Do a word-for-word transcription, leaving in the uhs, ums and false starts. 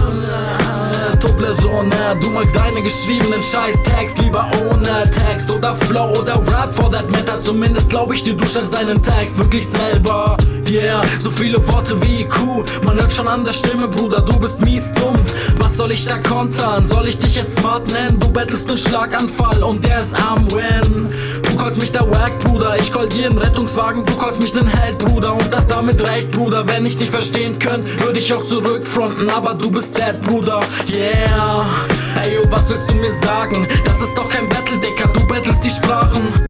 Toblerone, du magst deine geschriebenen Scheiß-Text lieber ohne Text oder Flow oder Rap for that matter. Zumindest glaub ich dir, du schreibst deinen Text wirklich selber. Yeah, so viele Worte wie I Q, man hört schon an der Stimme, Bruder, du bist mies dumm. Was soll ich da kontern? Soll ich dich jetzt smart nennen? Du bettelst einen Schlaganfall und der ist am Win. Du callst mich der Wack, Bruder, ich call dir einen Rettungswagen, du callst mich den Held, Bruder, und das damit recht, Bruder. Wenn ich dich verstehen könnte, würde ich auch zurückfronten, aber du bist dead, Bruder. Yeah, ey, yo, was willst du mir sagen? Das ist doch kein Battle, Dicker, du bettelst die Sprachen.